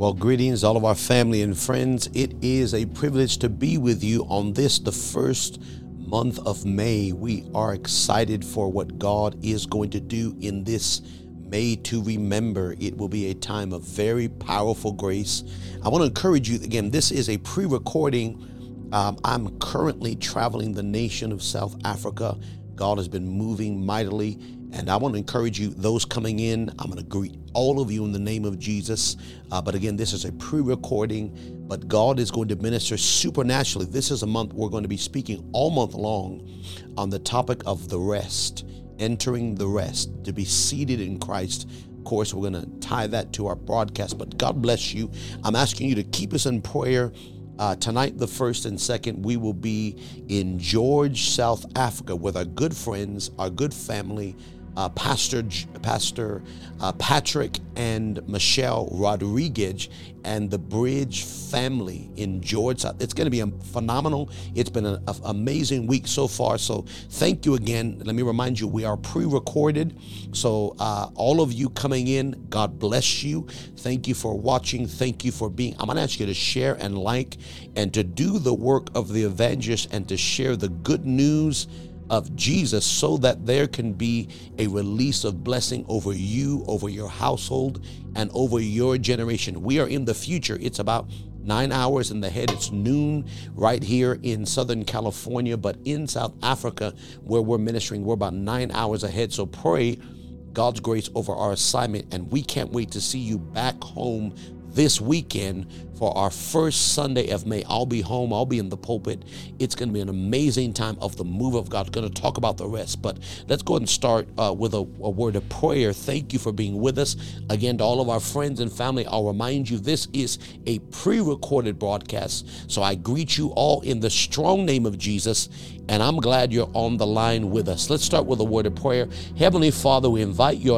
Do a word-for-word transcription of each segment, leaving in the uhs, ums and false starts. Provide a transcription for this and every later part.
Well, greetings, all of our family and friends. It is a privilege to be with you on this, the first month of May. We are excited for what God is going to do in this May to remember. It will be a time of very powerful grace. I want to encourage you again, this is a pre-recording. Um, I'm currently traveling the nation of South Africa. God has been moving mightily, and I want to encourage you, those coming in, I'm going to greet all of you in the name of Jesus. Uh, but again, this is a pre-recording, but God is going to minister supernaturally. This is a month we're going to be speaking all month long on the topic of the rest, entering the rest, to be seated in Christ. Of course, we're going to tie that to our broadcast, but God bless you. I'm asking you to keep us in prayer. Uh, tonight, the first and second, we will be in George, South Africa, with our good friends, our good family, uh, Pastor Pastor uh, Patrick and Michelle Rodriguez and the Bridge family in George. It's going to be a phenomenal. It's been an amazing week so far. So thank you again. Let me remind you, we are pre-recorded. So uh, all of you coming in, God bless you. Thank you for watching. Thank you for being. I'm going to ask you to share and like and to do the work of the evangelist and to share the good news of Jesus so that there can be a release of blessing over you, over your household, and over your generation. We are in the future. It's about nine hours in the head. It's noon right here in Southern California, but in South Africa where we're ministering, we're about nine hours ahead. So pray God's grace over our assignment, and we can't wait to see you back home this weekend for our first Sunday of May. I'll be home. I'll be in the pulpit. It's going to be an amazing time of the move of God. Going to talk about the rest, but let's go ahead and start uh, with a, a word of prayer. Thank you for being with us. Again, to all of our friends and family, I'll remind you, this is a pre-recorded broadcast, so I greet you all in the strong name of Jesus, and I'm glad you're on the line with us. Let's start with a word of prayer. Heavenly Father, we invite your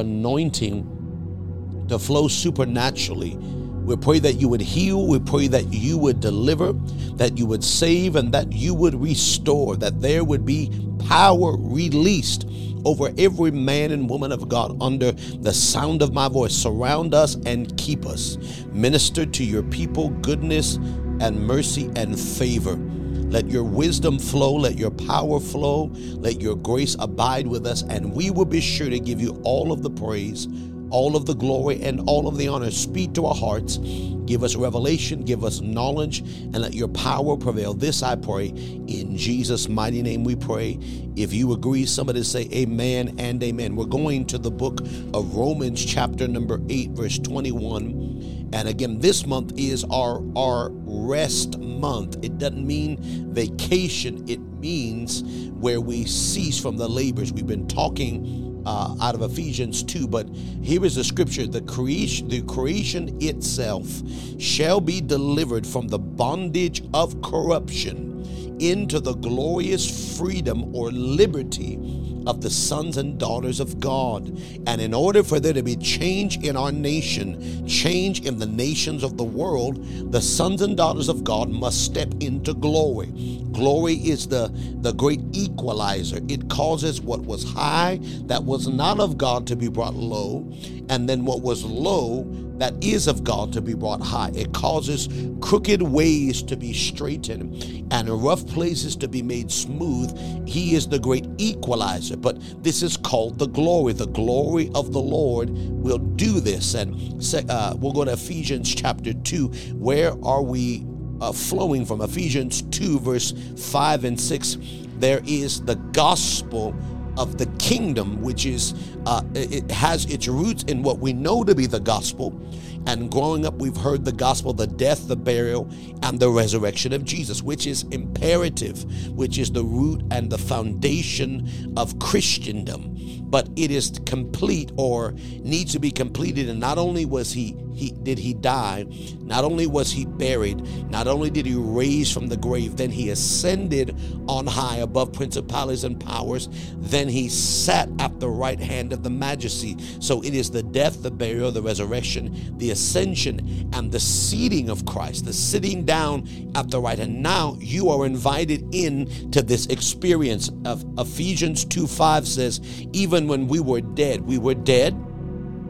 anointing to flow supernaturally. We pray that you would heal. We pray that you would deliver, that you would save, and that you would restore, that there would be power released over every man and woman of God under the sound of my voice. Surround us and keep us. Minister to your people goodness and mercy and favor. Let your wisdom flow. Let your power flow. Let your grace abide with us, and we will be sure to give you all of the praise, all of the glory, and all of the honor. Speak to our hearts. Give us revelation, give us knowledge, and let your power prevail. This I pray in Jesus' mighty name we pray. If you agree, somebody say amen and amen. We're going to the book of Romans chapter number eight, verse twenty-one. And again, this month is our, our rest month. It doesn't mean vacation. It means where we cease from the labors. We've been talking Uh, out of Ephesians two, but here is the scripture: the creation, the creation itself shall be delivered from the bondage of corruption into the glorious freedom or liberty of the sons and daughters of God. And in order for there to be change in our nation, change in the nations of the world, the sons and daughters of God must step into glory. Glory is the, the great equalizer. It causes what was high, that was not of God, to be brought low, and then what was low, that is of God, to be brought high. It causes crooked ways to be straightened and rough places to be made smooth. He is the great equalizer, but this is called the glory. The glory of the Lord will do this. And uh, we'll go to Ephesians chapter two. Where are we uh, flowing from? Ephesians two, verse five and six. There is the gospel of the kingdom, which is, uh, it has its roots in what we know to be the gospel. And growing up, we've heard the gospel, the death, the burial, and the resurrection of Jesus, which is imperative, which is the root and the foundation of Christendom. But it is complete, or needs to be completed. And not only was he, he did he die, not only was he buried, not only did he raise from the grave, then he ascended on high above principalities and powers. Then he sat at the right hand of the majesty. So it is the death, the burial, the resurrection, the ascension, and the seating of Christ, the sitting down at the right hand. Now you are invited in to this experience of Ephesians two five says, even when we were dead, we were dead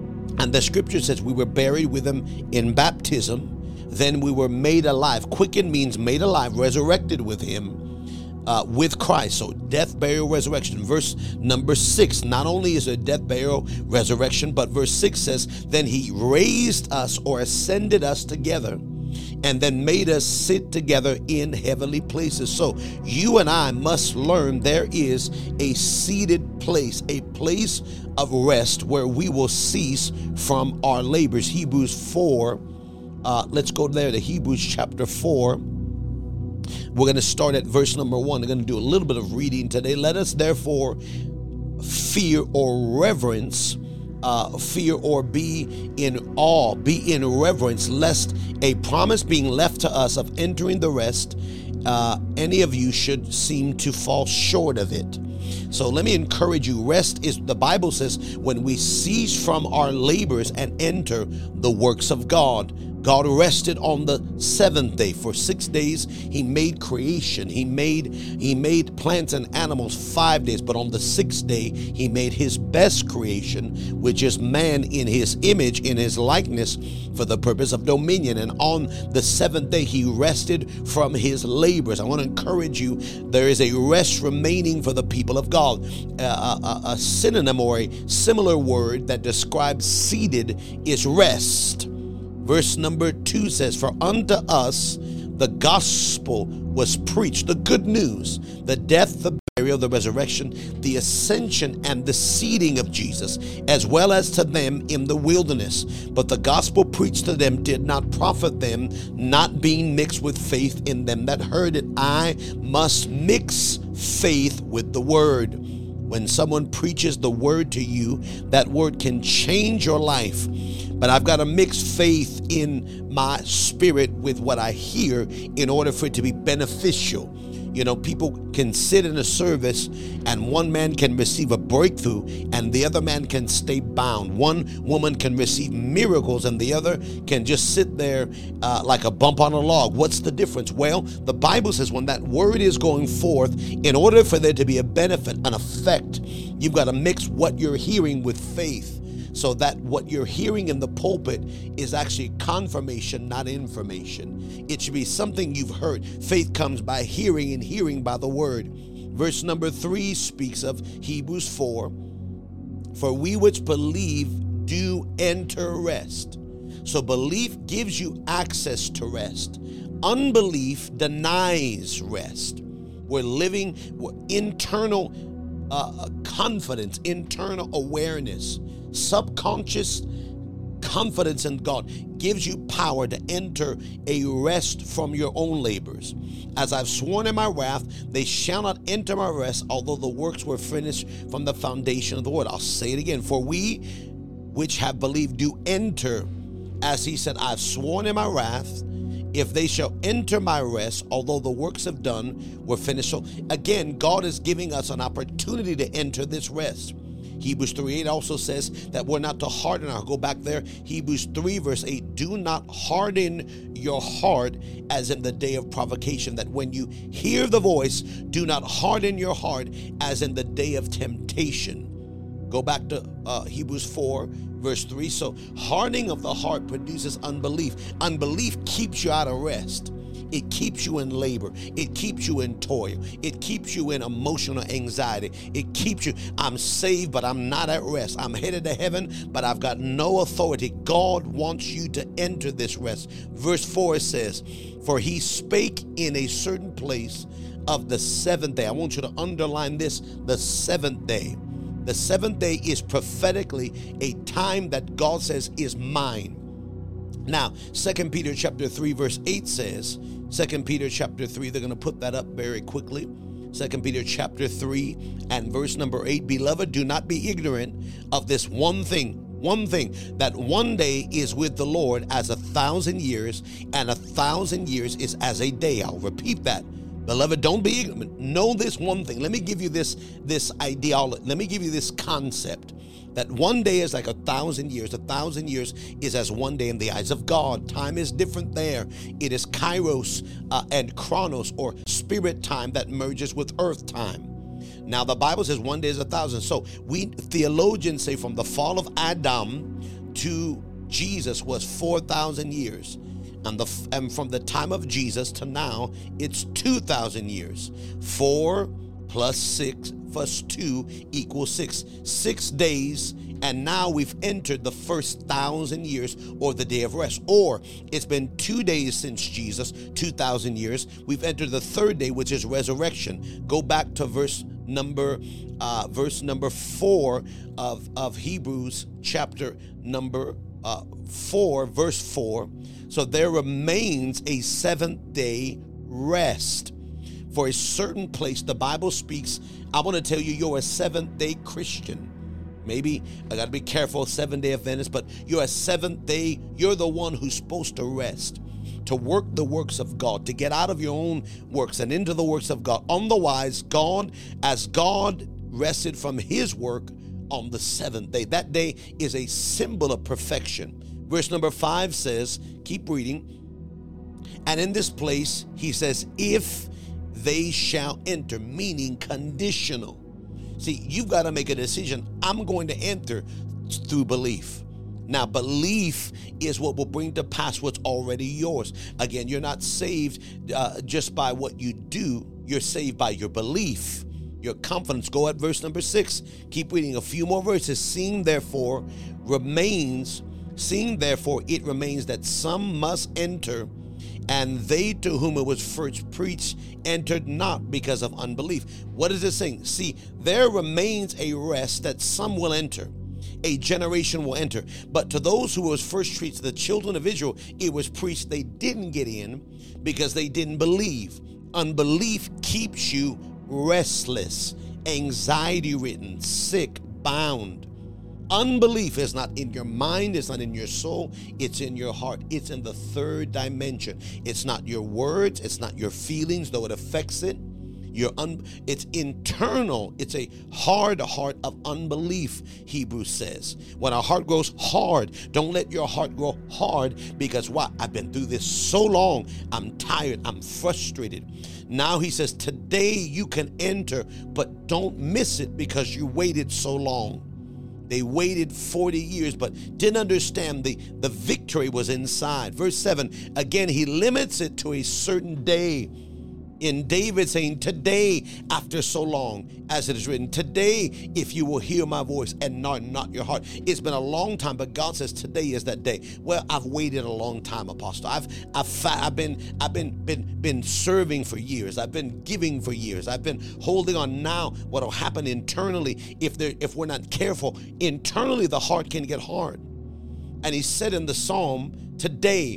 And the scripture says we were buried with him in baptism. Then we were made alive. Quickened means made alive, resurrected with him. Uh, with Christ. So death, burial, resurrection. Verse number six, not only is there death, burial, resurrection, but verse six says, then he raised us or ascended us together and then made us sit together in heavenly places. So you and I must learn there is a seated place, a place of rest where we will cease from our labors. Hebrews four, uh, let's go there to Hebrews chapter four. We're going to start at verse number one. We're going to do a little bit of reading today. Let us therefore fear or reverence, uh, fear or be in awe, be in reverence, lest a promise being left to us of entering the rest, uh, any of you should seem to fall short of it. So let me encourage you. Rest is, the Bible says, when we cease from our labors and enter the works of God. God rested on the seventh day. For six days he made creation. He made he made plants and animals five days. But on the sixth day he made his best creation, which is man in his image, in his likeness, for the purpose of dominion. And on the seventh day he rested from his labors. I want to encourage you, there is a rest remaining for the people of God. Uh, a, a synonym or a similar word that describes seated is rest. Verse number two says, for unto us the gospel was preached, the good news, the death, the burial, the resurrection, the ascension, and the seating of Jesus, as well as to them in the wilderness. But the gospel preached to them did not profit them, not being mixed with faith in them that heard it. I must mix faith with the word. When someone preaches the word to you, that word can change your life. But I've got to mix faith in my spirit with what I hear in order for it to be beneficial. You know, people can sit in a service and one man can receive a breakthrough and the other man can stay bound. One woman can receive miracles and the other can just sit there uh, like a bump on a log. What's the difference? Well, the Bible says when that word is going forth, in order for there to be a benefit, an effect, you've got to mix what you're hearing with faith. So that what you're hearing in the pulpit is actually confirmation, not information. It should be something you've heard. Faith comes by hearing, and hearing by the word. Verse number three speaks of Hebrews four. For we which believe do enter rest. So belief gives you access to rest. Unbelief denies rest. We're living we're internal uh, confidence, internal awareness. Subconscious confidence in God gives you power to enter a rest from your own labors. As I've sworn in my wrath, they shall not enter my rest, although the works were finished from the foundation of the world. I'll say it again. For we which have believed do enter, as he said, I've sworn in my wrath, if they shall enter my rest, although the works have done were finished. So again, God is giving us an opportunity to enter this rest. Hebrews three eight also says that we're not to harden our, go back there, Hebrews three verse eight, do not harden your heart as in the day of provocation, that when you hear the voice, do not harden your heart as in the day of temptation. Go back to uh, Hebrews four verse three. So hardening of the heart produces unbelief. Unbelief keeps you out of rest. It keeps you in labor. It keeps you in toil. It keeps you in emotional anxiety. It keeps you, I'm saved, but I'm not at rest. I'm headed to heaven, but I've got no authority. God wants you to enter this rest. Verse four says, for he spake in a certain place of the seventh day. I want you to underline this, the seventh day. The seventh day is prophetically a time that God says is mine. Now, Second Peter chapter three, verse eight says, Second Peter chapter three, they're going to put that up very quickly. Second Peter chapter three and verse number eight, beloved, do not be ignorant of this one thing, one thing, that one day is with the Lord as a thousand years, and a thousand years is as a day. I'll repeat that. Beloved, don't be ignorant. Know this one thing. Let me give you this, this ideology. Let me give you this concept. That one day is like a thousand years. A thousand years is as one day in the eyes of God. Time is different there. It is kairos uh, and chronos, or spirit time, that merges with earth time. Now the Bible says one day is a thousand. So we theologians say from the fall of Adam to Jesus was four thousand years. And, the, and from the time of Jesus to now, it's two thousand years. Four plus six plus two equals six. Six days, and now we've entered the first thousand years, or the day of rest. Or it's been two days since Jesus, two thousand years. We've entered the third day, which is resurrection. Go back to verse number uh, verse number four of, of Hebrews chapter number uh, four, verse four. So there remains a seventh day rest for a certain place. The Bible speaks. I want to tell you, you're a seventh day Christian. Maybe I got to be careful, seven day Adventist, but you're a seventh day. You're the one who's supposed to rest, to work the works of God, to get out of your own works and into the works of God. Otherwise, God, as God rested from his work on the seventh day, that day is a symbol of perfection. Verse number five says, keep reading. And in this place, he says, if they shall enter, meaning conditional. See, you've got to make a decision. I'm going to enter through belief. Now, belief is what will bring to pass what's already yours. Again, you're not saved uh, just by what you do. You're saved by your belief, your confidence. Go at verse number six. Keep reading a few more verses. Seeing therefore remains, seeing therefore it remains that some must enter, and they to whom it was first preached entered not because of unbelief. What is it saying? See, there remains a rest that some will enter. A generation will enter. But to those who was first preached, the children of Israel, it was preached, they didn't get in because they didn't believe. Unbelief keeps you restless, anxiety-ridden, sick, bound. Unbelief is not in your mind, it's not in your soul, it's in your heart. It's in the third dimension. It's not your words, it's not your feelings, though it affects it. Your un- it's internal. It's a hard heart of unbelief, Hebrews says. When our heart grows hard, don't let your heart grow hard, because what? I've been through this so long. I'm tired. I'm frustrated. Now he says, today you can enter, but don't miss it because you waited so long. They waited forty years, but didn't understand the, the victory was inside. Verse seven, again, he limits it to a certain day. In David saying, today, after so long, as it is written, today, if you will hear my voice and not, not your heart. It's been a long time, but God says today is that day. Well, I've waited a long time, Apostle. I've I've I've been I've been been been serving for years. I've been giving for years. I've been holding on. Now, what'll happen internally, if there if we're not careful, internally the heart can get hard. And he said in the Psalm, today,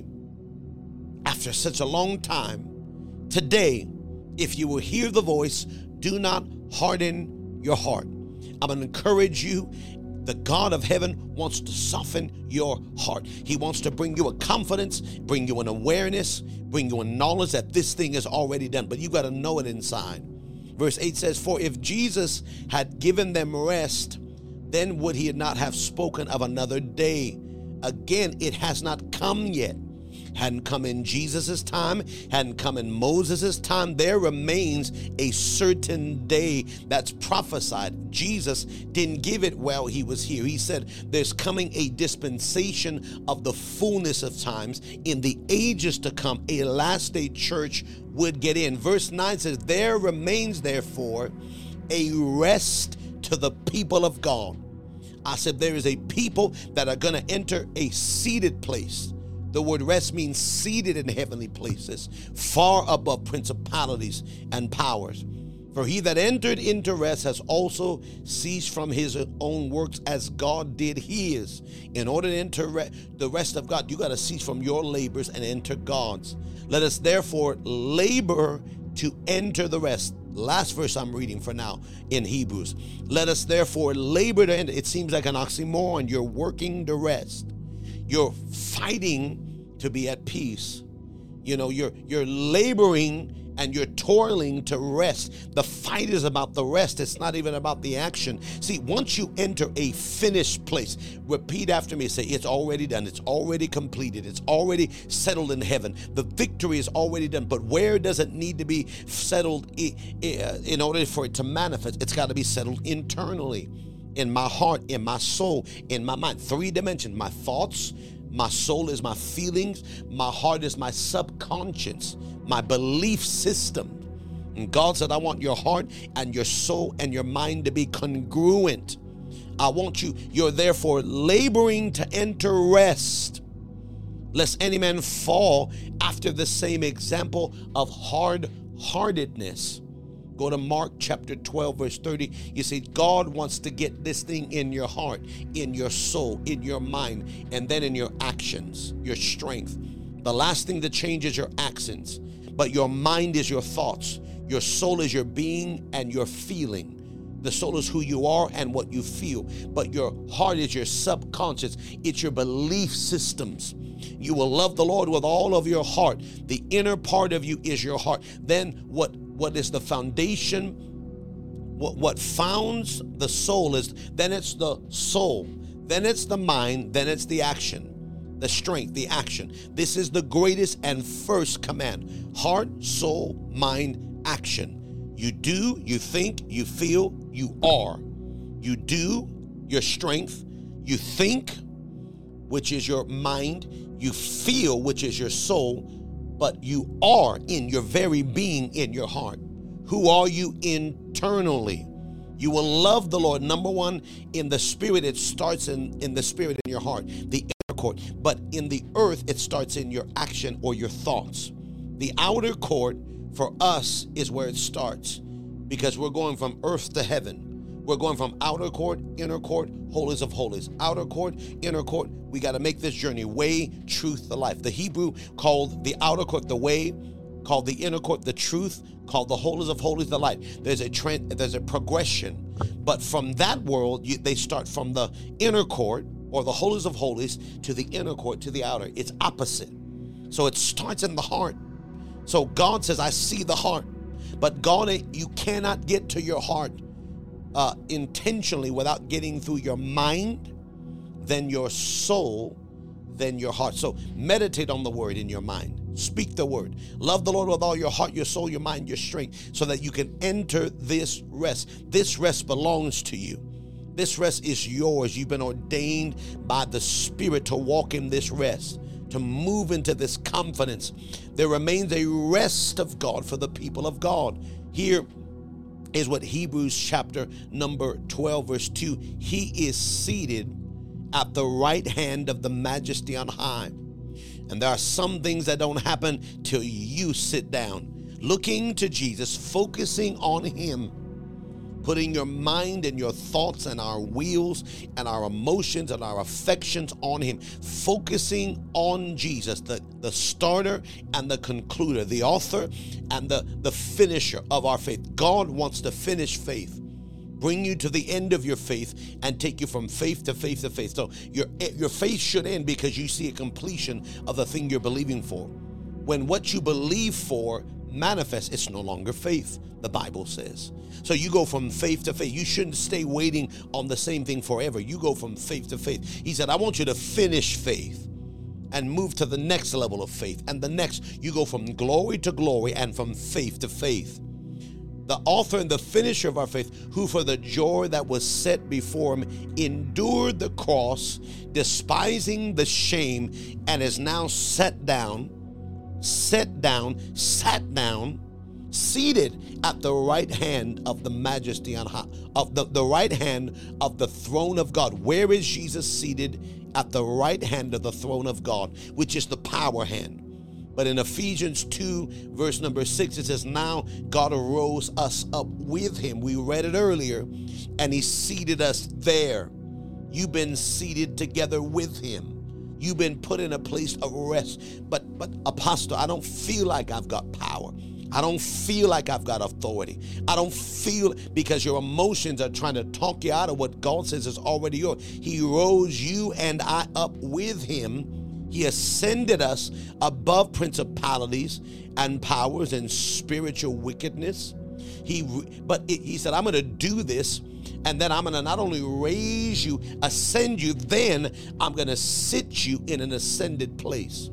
after such a long time, today, if you will hear the voice, do not harden your heart. I'm going to encourage you. The God of heaven wants to soften your heart. He wants to bring you a confidence, bring you an awareness, bring you a knowledge that this thing is already done, but you got to know it inside. Verse eight says, for if Jesus had given them rest, then would he not have spoken of another day? Again, it has not come yet. Hadn't come in Jesus's time, hadn't come in Moses's time. There remains a certain day that's prophesied. Jesus didn't give it while he was here. He said there's coming a dispensation of the fullness of times. In the ages to come, a last day church would get in. Verse nine says, there remains therefore a rest to the people of God. I said there is a people that are going to enter a seated place. The word rest means seated in heavenly places, far above principalities and powers. For he that entered into rest has also ceased from his own works as God did his. In order to enter re- the rest of God, you got to cease from your labors and enter God's. Let us therefore labor to enter the rest. Last verse I'm reading for now in Hebrews. Let us therefore labor to enter. It seems like an oxymoron. You're working to rest. You're fighting to be at peace. You know, you're you're laboring and you're toiling to rest. The fight is about the rest. It's not even about the action. See, once you enter a finished place, repeat after me. Say, it's already done. It's already completed. It's already settled in heaven. The victory is already done. But where does it need to be settled in order for it to manifest? It's got to be settled internally. in my heart, in my soul, in my mind. Three dimensions: my thoughts, my soul is my feelings, my heart is my subconscious, my belief system. And God said, I want your heart and your soul and your mind to be congruent. I want you, you're therefore laboring to enter rest, lest any man fall after the same example of hard-heartedness. Go to Mark chapter twelve, verse thirty. You see, God wants to get this thing in your heart, in your soul, in your mind, and then in your actions, your strength. The last thing to change is your actions, but your mind is your thoughts. Your soul is your being and your feeling. The soul is who you are and what you feel, but your heart is your subconscious. It's your belief systems. You will love the Lord with all of your heart. The inner part of you is your heart. Then what, what is the foundation? What, what founds the soul is, then it's the soul, then it's the mind, then it's the action, the strength, the action. This is the greatest and first command. Heart, soul, mind, action. You do, you think, you feel, you are. You do, your strength. You think, which is your mind. You feel, which is your soul. But you are in your very being, in your heart. Who are you internally? You will love the Lord. Number one, in the spirit, it starts in, in the spirit in your heart, the inner court. But in the earth, it starts in your action or your thoughts. The outer court for us is where it starts, because we're going from earth to heaven. We're going from outer court, inner court, holies of holies. Outer court, inner court. We got to make this journey. Way, truth, the life. The Hebrew called the outer court the way, called the inner court the truth, called the holies of holies the light. There's a trend, there's a progression. But from that world, you, they start from the inner court or the holies of holies to the inner court to the outer. It's opposite. So it starts in the heart. So God says, I see the heart. But God, you cannot get to your heart uh, intentionally without getting through your mind, then your soul, then your heart. So meditate on the word in your mind. Speak the word. Love the Lord with all your heart, your soul, your mind, your strength, so that you can enter this rest. This rest belongs to you. This rest is yours. You've been ordained by the Spirit to walk in this rest, to move into this confidence. There remains a rest of God for the people of God. Here is what Hebrews chapter number twelve, verse two. He is seated at the right hand of the Majesty on high. And there are some things that don't happen till you sit down, looking to Jesus, focusing on him, putting your mind and your thoughts and our wheels and our emotions and our affections on him, focusing on Jesus, the, the starter and the concluder, the author and the, the finisher of our faith. God wants to finish faith, bring you to the end of your faith and take you from faith to faith to faith. So your, your faith should end because you see a completion of the thing you're believing for. When what you believe for manifests, it's no longer faith, the Bible says. So you go from faith to faith. You shouldn't stay waiting on the same thing forever. You go from faith to faith. He said, I want you to finish faith and move to the next level of faith. And the next, you go from glory to glory and from faith to faith. The author and the finisher of our faith, who for the joy that was set before him endured the cross, despising the shame, and is now set down, set down, sat down, seated at the right hand of the Majesty on high, of the, the right hand of the throne of God. Where is Jesus seated? At the right hand of the throne of God, which is the power hand. But in Ephesians two, verse number six, it says, now God arose us up with him. We read it earlier, and he seated us there. You've been seated together with him. You've been put in a place of rest. But, but Apostle, I don't feel like I've got power. I don't feel like I've got authority. I don't feel, because your emotions are trying to talk you out of what God says is already yours. He rose you and I up with him. He ascended us above principalities and powers and spiritual wickedness. He, but it, he said, I'm going to do this, and then I'm going to not only raise you, ascend you, then I'm going to sit you in an ascended place.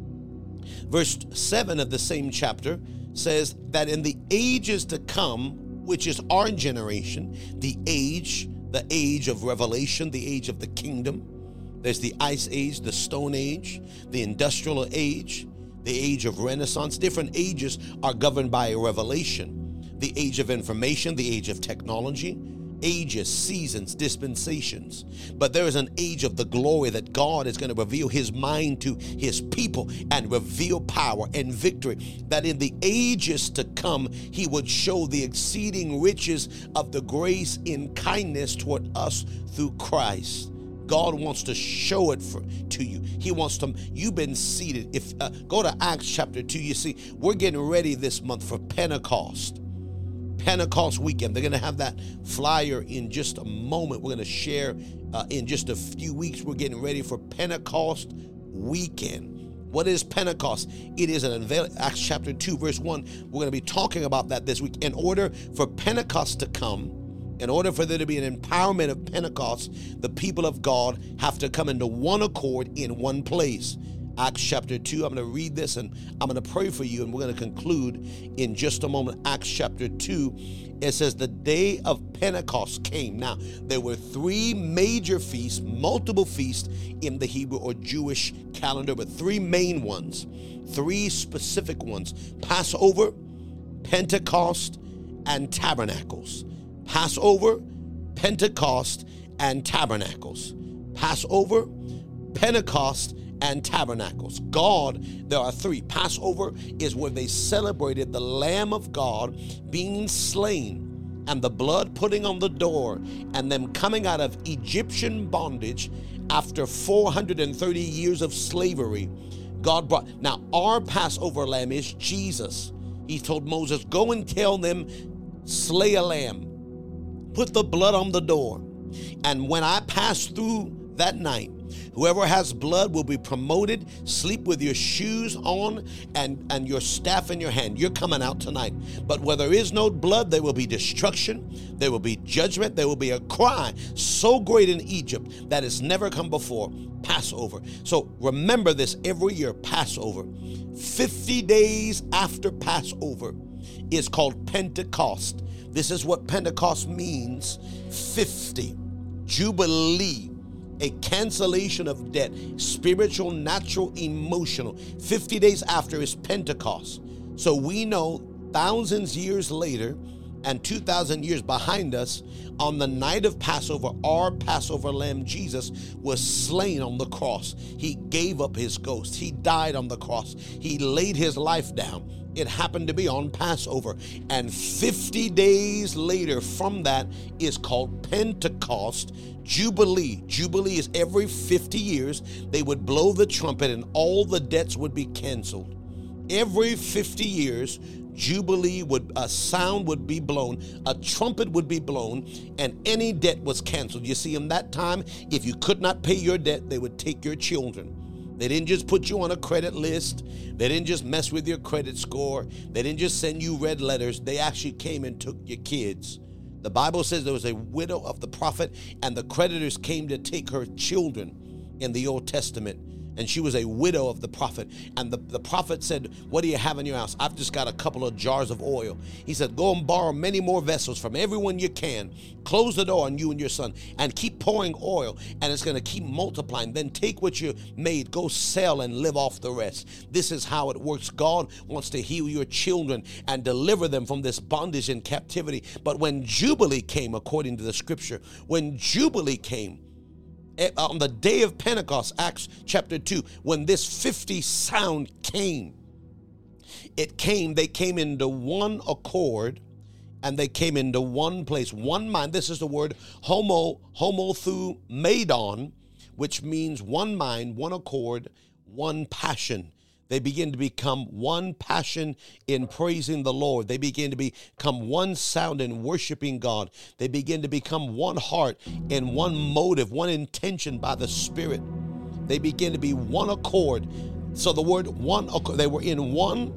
Verse seven of the same chapter says that in the ages to come, which is our generation, the age, the age of revelation, the age of the kingdom. There's the ice age, the stone age, the industrial age, the age of Renaissance. Different ages are governed by a revelation. The age of information, the age of technology, ages, seasons, dispensations. But there is an age of the glory that God is going to reveal his mind to his people and reveal power and victory, that in the ages to come, he would show the exceeding riches of the grace in kindness toward us through Christ. God wants to show it for, to you. He wants to, you've been seated. If uh, go to Acts chapter two, you see, we're getting ready this month for Pentecost. Pentecost weekend. They're going to have that flyer in just a moment. We're going to share uh, in just a few weeks. We're getting ready for Pentecost weekend. What is Pentecost? It is an unveil. Acts chapter two, verse one. We're going to be talking about that this week. In order for Pentecost to come, in order for there to be an empowerment of Pentecost, the people of God have to come into one accord in one place. Acts chapter two, I'm going to read this and I'm going to pray for you, and we're going to conclude in just a moment. Acts chapter two, it says the day of Pentecost came. Now, there were three major feasts, multiple feasts in the Hebrew or Jewish calendar, but three main ones, three specific ones: Passover, Pentecost, and Tabernacles. Passover, Pentecost, and Tabernacles. Passover, Pentecost, and Tabernacles. God, there are three. Passover is where they celebrated the Lamb of God being slain and the blood putting on the door and them coming out of Egyptian bondage after four hundred thirty years of slavery. God brought, now our Passover lamb is Jesus. He told Moses, go and tell them, slay a lamb, put the blood on the door. And when I pass through that night, whoever has blood will be promoted. Sleep with your shoes on and, and your staff in your hand. You're coming out tonight. But where there is no blood, there will be destruction. There will be judgment. There will be a cry so great in Egypt that has never come before. Passover. So remember this every year, Passover. fifty days after Passover is called Pentecost. This is what Pentecost means. fifty. Jubilee. A cancellation of debt, spiritual, natural, emotional. fifty days after is Pentecost. So we know thousands years later and two thousand years behind us, on the night of Passover, our Passover lamb Jesus was slain on the cross. He gave up his ghost. He died on the cross. He laid his life down. It happened to be on Passover. And fifty days later from that is called Pentecost. Jubilee. Jubilee is every fifty years they would blow the trumpet and all the debts would be canceled. Every fifty years, Jubilee would, a sound would be blown, a trumpet would be blown, and any debt was canceled. You see, in that time, if you could not pay your debt, they would take your children. They didn't just put you on a credit list. They didn't just mess with your credit score. They didn't just send you red letters. They actually came and took your kids. The Bible says there was a widow of the prophet, and the creditors came to take her children in the Old Testament. And she was a widow of the prophet. And the, the prophet said, what do you have in your house? I've just got a couple of jars of oil. He said, go and borrow many more vessels from everyone you can. Close the door on you and your son and keep pouring oil, and it's going to keep multiplying. Then take what you made, go sell and live off the rest. This is how it works. God wants to heal your children and deliver them from this bondage and captivity. But when Jubilee came, according to the scripture, when Jubilee came, on the day of Pentecost, Acts chapter two, when this fifty sound came, it came, they came into one accord, and they came into one place, one mind. This is the word homo, homothumadon, which means one mind, one accord, one passion. They begin to become one passion in praising the Lord. They begin to become one sound in worshiping God. They begin to become one heart and one motive, one intention by the Spirit. They begin to be one accord. So the word one accord, they were in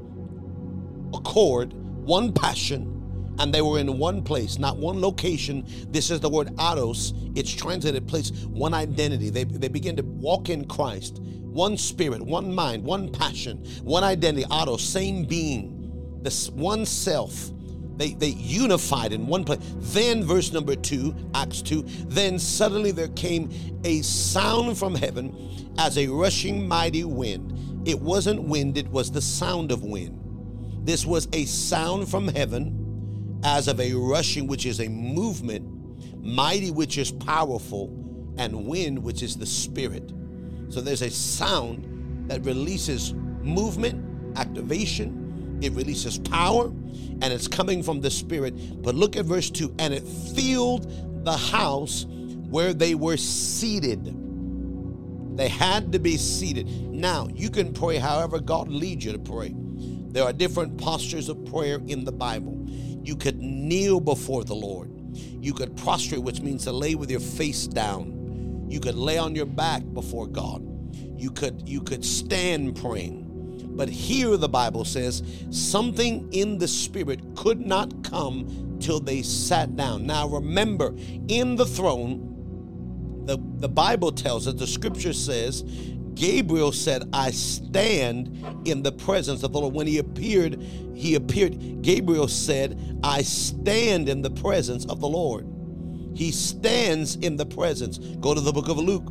one accord, one passion, and they were in one place, not one location. This is the word ados. It's translated place, one identity. They, they begin to walk in Christ. One spirit, one mind, one passion, one identity, auto, same being, this one self. They, they unified in one place. Then, verse number two, Acts two, then suddenly there came a sound from heaven as a rushing mighty wind. It wasn't wind, it was the sound of wind. This was a sound from heaven as of a rushing, which is a movement, mighty, which is powerful, and wind, which is the spirit. So there's a sound that releases movement, activation, it releases power, and it's coming from the spirit. But look at verse two, and it filled the house where they were seated. They had to be seated. Now, you can pray however God leads you to pray. There are different postures of prayer in the Bible. You could kneel before the Lord. You could prostrate, which means to lay with your face down. You could lay on your back before God. You could, you could stand praying. But here the Bible says something in the spirit could not come till they sat down. Now remember, in the throne, the, the Bible tells us, the scripture says, Gabriel said, I stand in the presence of the Lord. When he appeared, he appeared, Gabriel said, I stand in the presence of the Lord. He stands in the presence. Go to the book of Luke.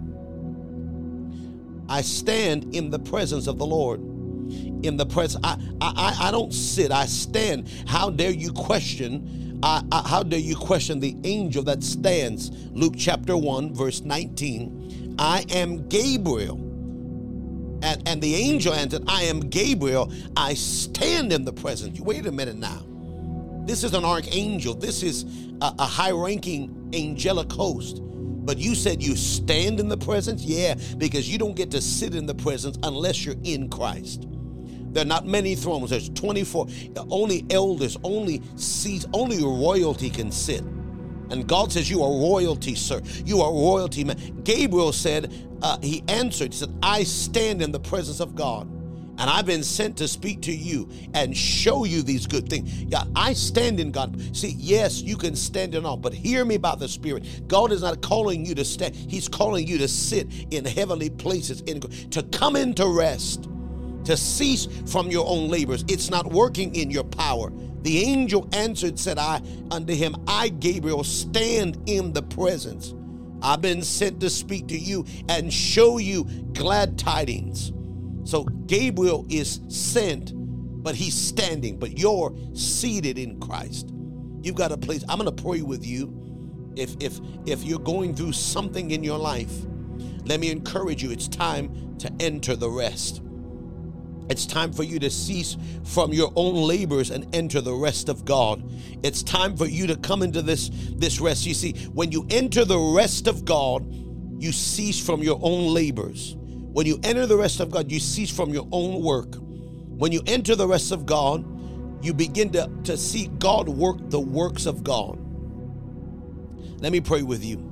I stand in the presence of the Lord. In the presence, I, I, I don't sit, I stand. How dare you question, I, I, how dare you question the angel that stands? Luke chapter one, verse nineteen. I am Gabriel. And, and the angel answered, I am Gabriel. I stand in the presence. Wait a minute now. This is an archangel. This is a, a high-ranking angelic host. But you said you stand in the presence? Yeah, because you don't get to sit in the presence unless you're in Christ. There are not many thrones. There's twenty-four. Only elders, only seats, only royalty can sit. And God says, you are royalty, sir. You are royalty, man. Gabriel said, uh, he answered, he said, I stand in the presence of God. And I've been sent to speak to you and show you these good things. Yeah, I stand in God. See, yes, you can stand in all, but hear me about the Spirit. God is not calling you to stand. He's calling you to sit in heavenly places, in, to come into rest, to cease from your own labors. It's not working in your power. The angel answered, said I unto him, I, Gabriel, stand in the presence. I've been sent to speak to you and show you glad tidings. So Gabriel is sent, but he's standing, but you're seated in Christ. You've got a place. I'm going to pray with you. If, if, if you're going through something in your life, let me encourage you. It's time to enter the rest. It's time for you to cease from your own labors and enter the rest of God. It's time for you to come into this, this rest. You see, when you enter the rest of God, you cease from your own labors. When you enter the rest of God, you cease from your own work. When you enter the rest of God, you begin to, to see God work the works of God. Let me pray with you.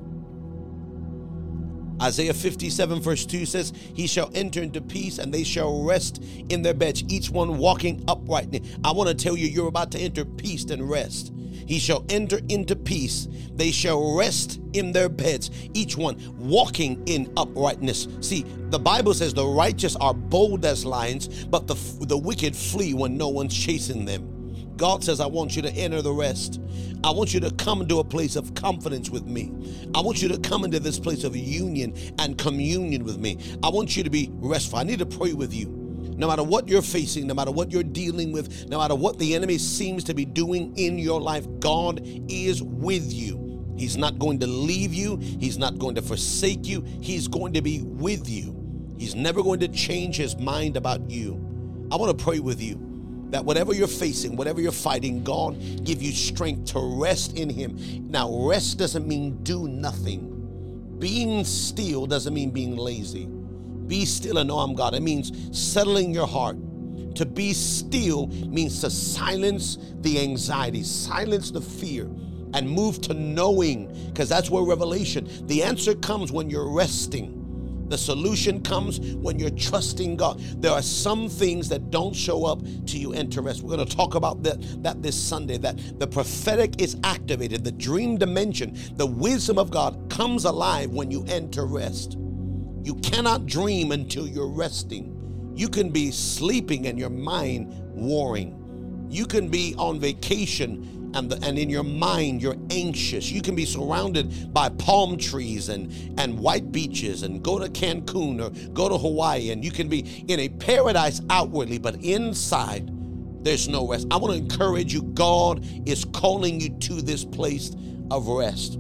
Isaiah fifty-seven verse two says, he shall enter into peace and they shall rest in their beds, each one walking uprightly. I want to tell you, you're about to enter peace and rest. He shall enter into peace. They shall rest in their beds, each one walking in uprightness. See, the Bible says the righteous are bold as lions, but the, the wicked flee when no one's chasing them. God says, I want you to enter the rest. I want you to come into a place of confidence with me. I want you to come into this place of union and communion with me. I want you to be restful. I need to pray with you. No matter what you're facing, no matter what you're dealing with, no matter what the enemy seems to be doing in your life, God is with you. He's not going to leave you. He's not going to forsake you. He's going to be with you. He's never going to change his mind about you. I want to pray with you that whatever you're facing, whatever you're fighting, God give you strength to rest in him. Now, rest doesn't mean do nothing. Being still doesn't mean being lazy. Be still and know I'm God. It means settling your heart. To be still means to silence the anxiety, silence the fear, and move to knowing, because that's where revelation, the answer comes when you're resting. The solution comes when you're trusting God. There are some things that don't show up till you enter rest. We're going to talk about that, that this Sunday, that the prophetic is activated, the dream dimension, the wisdom of God comes alive when you enter rest. You cannot dream until you're resting. You can be sleeping and your mind warring. You can be on vacation and the, and in your mind you're anxious. You can be surrounded by palm trees and and white beaches and go to Cancun or go to Hawaii, and you can be in a paradise outwardly, but inside there's no rest. I want to encourage you, God is calling you to this place of rest.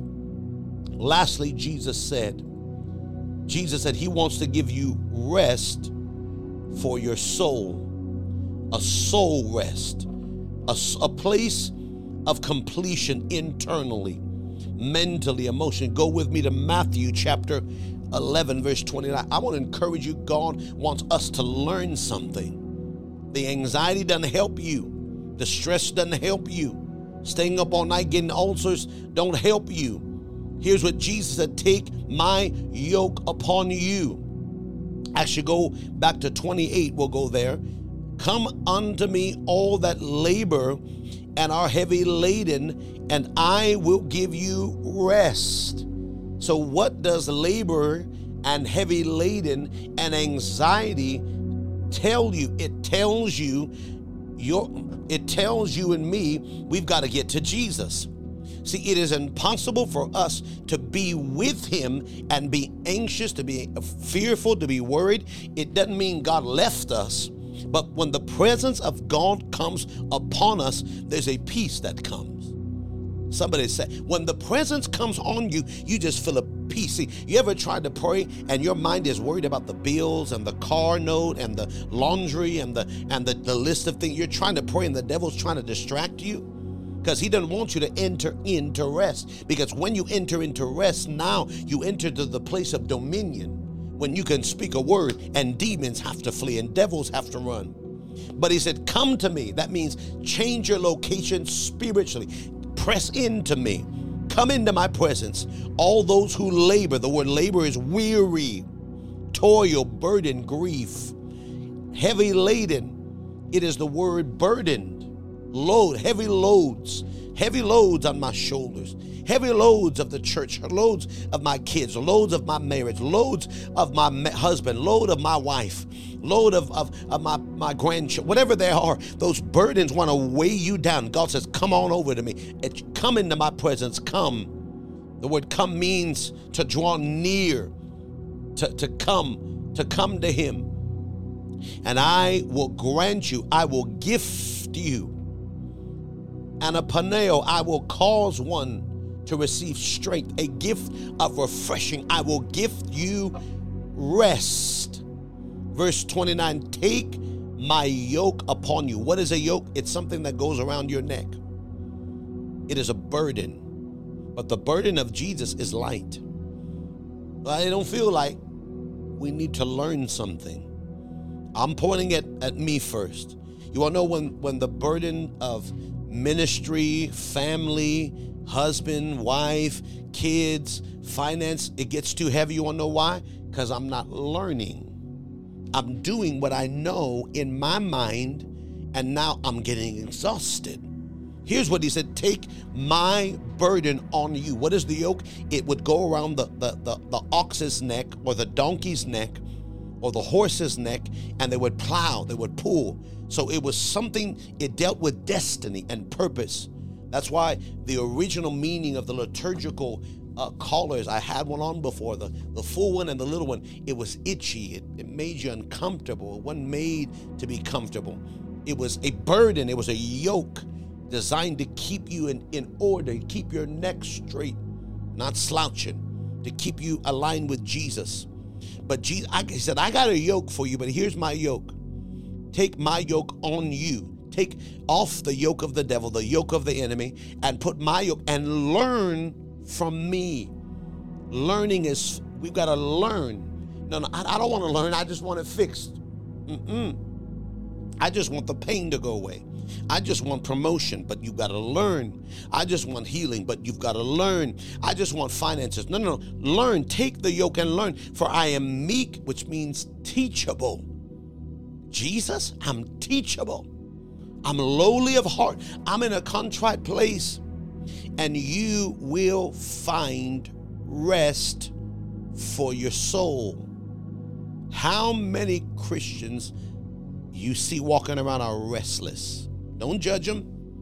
Lastly, Jesus said, Jesus said he wants to give you rest for your soul, a soul rest, a, a place of completion internally, mentally, emotionally. Go with me to Matthew chapter eleven, verse twenty-nine. I want to encourage you, God wants us to learn something. The anxiety doesn't help you. The stress doesn't help you. Staying up all night getting ulcers don't help you. Here's what Jesus said: take my yoke upon you. Actually, go back to twenty-eight. We'll go there. Come unto me, all that labor and are heavy laden, and I will give you rest. So what does labor and heavy laden and anxiety tell you? It tells you your it tells you and me we've got to get to Jesus. See, it is impossible for us to be with him and be anxious, to be fearful, to be worried. It doesn't mean God left us, but when the presence of God comes upon us, there's a peace that comes. Somebody said, when the presence comes on you, you just feel a peace. See, you ever tried to pray and your mind is worried about the bills and the car note and the laundry and the and the, the list of things? You're trying to pray and the devil's trying to distract you, because he doesn't want you to enter into rest. Because when you enter into rest, now you enter to the place of dominion, when you can speak a word and demons have to flee and devils have to run. But he said, come to me. That means change your location spiritually. Press into me. Come into my presence. All those who labor, the word labor is weary, toil, burden, grief, heavy laden. It is the word burdened. Load, heavy loads, heavy loads on my shoulders, heavy loads of the church, loads of my kids, loads of my marriage, loads of my ma- husband, load of my wife, load of, of, of my, my grandchildren, whatever they are. Those burdens want to weigh you down. God says, come on over to me. It, come into my presence. Come. The word come means to draw near, to, to come, to come to him. And I will grant you, I will gift you. And a paneo, I will cause one to receive strength, a gift of refreshing. I will gift you rest. Verse twenty-nine, take my yoke upon you. What is a yoke? It's something that goes around your neck. It is a burden, but the burden of Jesus is light. I don't feel like we need to learn something. I'm pointing it at me first. You want to know when, when the burden of ministry, family, husband, wife, kids, finance, it gets too heavy? You want to know why? Because I'm not learning. I'm doing what I know in my mind, and now I'm getting exhausted. Here's what he said: take my burden on you. What is the yoke? It would go around the, the, the, the ox's neck or the donkey's neck or the horse's neck, and they would plow, they would pull. So it was something, it dealt with destiny and purpose. That's why the original meaning of the liturgical uh, collars, I had one on before, the, the full one and the little one, it was itchy. It, it made you uncomfortable. It wasn't made to be comfortable. It was a burden. It was a yoke designed to keep you in, in order, keep your neck straight, not slouching, to keep you aligned with Jesus. But Jesus, I, he said, I got a yoke for you, but here's my yoke. Take my yoke on you. Take off the yoke of the devil, the yoke of the enemy, and put my yoke and learn from me. Learning is, we've got to learn. No, no, I, I don't want to learn. I just want it fixed. Mm-mm. I just want the pain to go away. I just want promotion, but you've got to learn. I just want healing, but you've got to learn. I just want finances. No, no, no. Learn. Take the yoke and learn. For I am meek, which means teachable. Jesus, I'm teachable. I'm lowly of heart. I'm in a contrite place. And you will find rest for your soul. How many Christians you see walking around are restless? Don't judge them.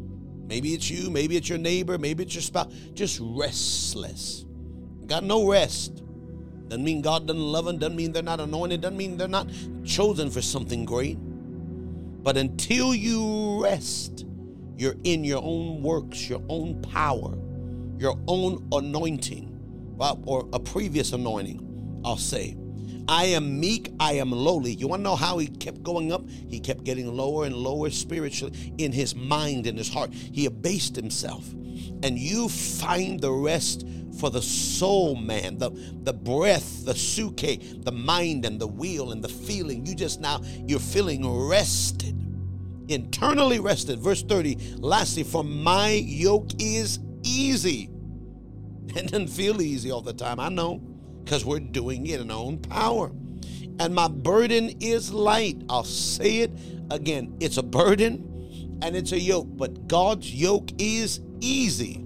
Maybe it's you, maybe it's your neighbor, maybe it's your spouse. Just restless. Got no rest. Doesn't mean God doesn't love them, doesn't mean they're not anointed, doesn't mean they're not chosen for something great. But until you rest, you're in your own works, your own power, your own anointing, or a previous anointing, I'll say. I am meek, I am lowly. You want to know how he kept going up? He kept getting lower and lower spiritually in his mind and his heart. He abased himself. And you find the rest for the soul, man, the, the breath, the suke, the mind and the will and the feeling. You just now, you're feeling rested, internally rested. Verse thirty, lastly, for my yoke is easy. It doesn't feel easy all the time, I know, because we're doing it in our own power. And my burden is light. I'll say it again. It's a burden and it's a yoke, but God's yoke is easy.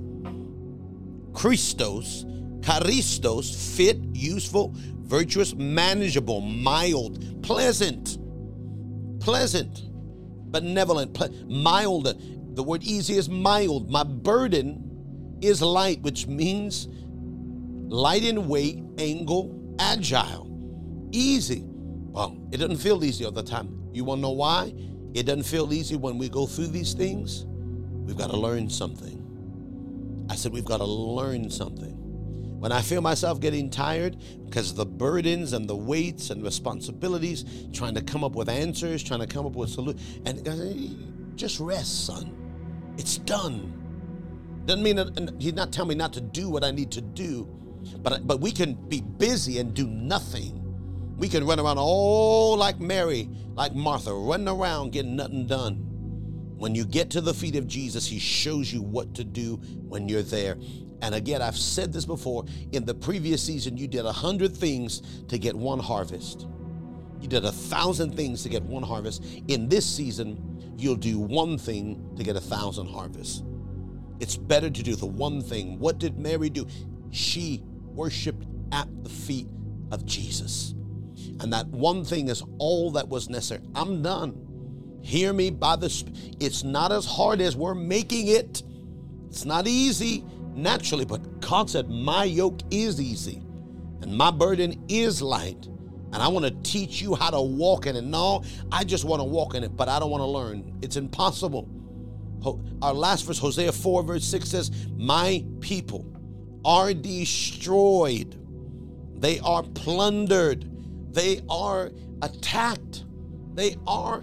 Christos, charistos, fit, useful, virtuous, manageable, mild, pleasant, pleasant, benevolent, ple- mild. The word easy is mild. My burden is light, which means light in weight, angle, agile, easy. Well, it doesn't feel easy all the time. You want to know why? It doesn't feel easy when we go through these things. We've got to learn something. I said we've got to learn something. When I feel myself getting tired because of the burdens and the weights and responsibilities, trying to come up with answers, trying to come up with solutions, and just rest, son. It's done. Doesn't mean that he's not telling me not to do what I need to do, but but we can be busy and do nothing. We can run around all like Mary, like Martha, running around getting nothing done. When you get to the feet of Jesus, he shows you what to do when you're there. And again, I've said this before, in the previous season, you did a hundred things to get one harvest. You did a thousand things to get one harvest. In this season, you'll do one thing to get a thousand harvests. It's better to do the one thing. What did Mary do? She worshiped at the feet of Jesus. And that one thing is all that was necessary. I'm done. Hear me by the Sp- It's not as hard as we're making it. It's not easy naturally, but God said, my yoke is easy and my burden is light. And I want to teach you how to walk in it. No, I just want to walk in it, but I don't want to learn. It's impossible. Our last verse, Hosea four, verse six says, my people are destroyed. They are plundered. They are attacked. They are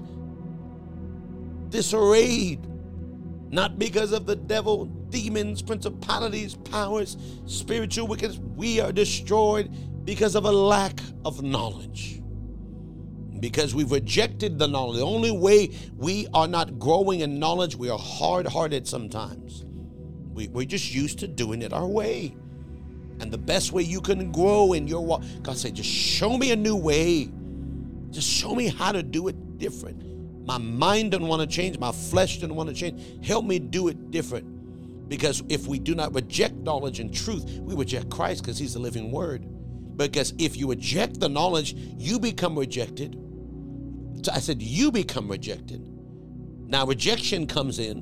disarrayed. Not because of the devil, demons, principalities, powers, spiritual wickedness. We are destroyed because of a lack of knowledge. Because we've rejected the knowledge. The only way we are not growing in knowledge, we are hard-hearted sometimes. We, we're just used to doing it our way. And the best way you can grow in your walk, God said, just show me a new way. Just show me how to do it different. My mind doesn't want to change. My flesh doesn't want to change. Help me do it different. Because if we do not reject knowledge and truth, we reject Christ because he's the living word. Because if you reject the knowledge, you become rejected. So I said, you become rejected. Now rejection comes in,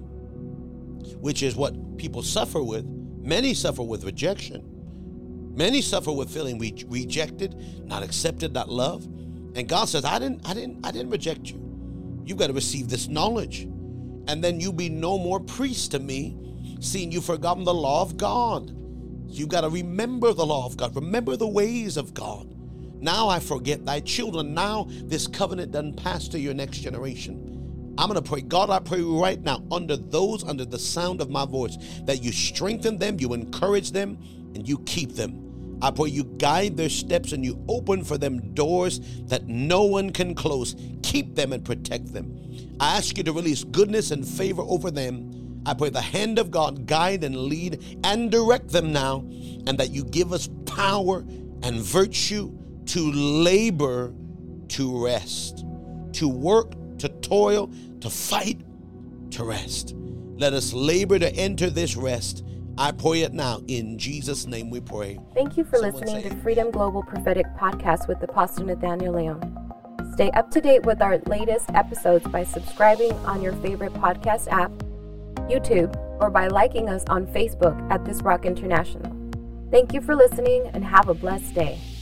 which is what people suffer with. Many suffer with rejection. Many suffer with feeling re- rejected, not accepted, not loved. And God says, I didn't, I didn't, I didn't reject you. You've got to receive this knowledge. And then you be no more priest to me, seeing you've forgotten the law of God. You've got to remember the law of God. Remember the ways of God. Now I forget thy children. Now this covenant doesn't pass to your next generation. I'm going to pray. God, I pray right now under those, under the sound of my voice, that you strengthen them, you encourage them, and you keep them. I pray you guide their steps and you open for them doors that no one can close. Keep them and protect them. I ask you to release goodness and favor over them. I pray the hand of God guide and lead and direct them now, and that you give us power and virtue to labor, to rest, to work, to toil, to fight, to rest. Let us labor to enter this rest. I pray it now. In Jesus' name we pray. Thank you for Someone listening say, to Freedom Global Prophetic Podcast with Apostle Nathaniel Leon. Stay up to date with our latest episodes by subscribing on your favorite podcast app, YouTube, or by liking us on Facebook at This Rock International. Thank you for listening and have a blessed day.